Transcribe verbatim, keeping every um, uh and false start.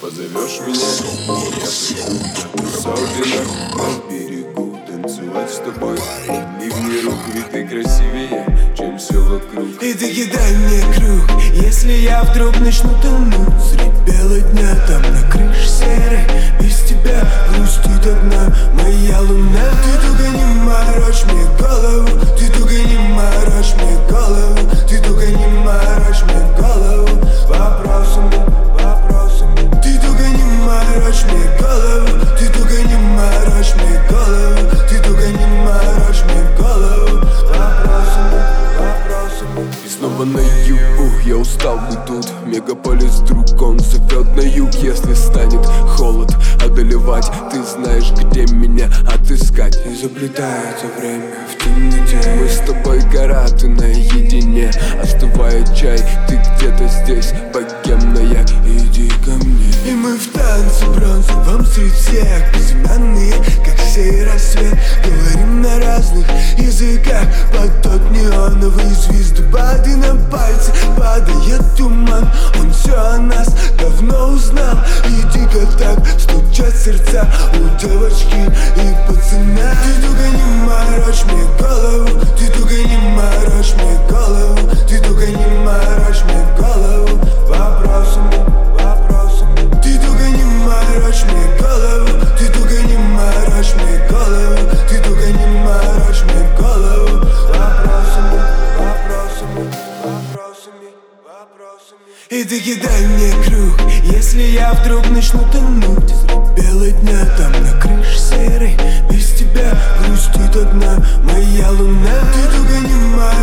позовешь меня, я приду. Особенно на берегу танцевать с тобой. Ливни рук, ведь ты красивее, чем все вокруг. И ты кидай мне круг, если я вдруг начну тонуть средь бела дня, там на крыше серой. Без тебя грустит одна моя луна. Ты только не морочь мне голову, ты только не морочь мне голову, ты только не морочь мне голову вопросами, вопросами. Ты только не морочь мне голову, ты только не морочь мне голову, ты только не морочь мне голову вопросами, вопросами. И снова на югу, я устал быть тут. Мегаполис друг, он зовет на юг. Если станет холод одолевать, ты знаешь, где меня отыскать. И заплетается время в темноте. Мы с тобой гора, ты наедине. Остывает чай, ты где-то здесь, богемная, иди ко мне. И мы в танце бронзовом среди всех, безымянные, как сей рассвет. Говорим на разных языках под тот неоновый звездопад. И на пальцы падает туман, он все о нас давно узнал. И дико так стучат сердца у девочки и пацана. Ты только не морочь мне голову, ты только не морочь мне голову, ты только не морочь мне голову вопросами, вопросами. Ты только не морочь мне голову, ты только не морочь мне голову, ты только не морочь мне голову вопросами, вопросами, вопросами, вопросами. И ты кидай мне круг, если я вдруг начну тонуть средь бела дня, там на крыше серой. Без тебя грустит одна моя луна. Ты только не морочь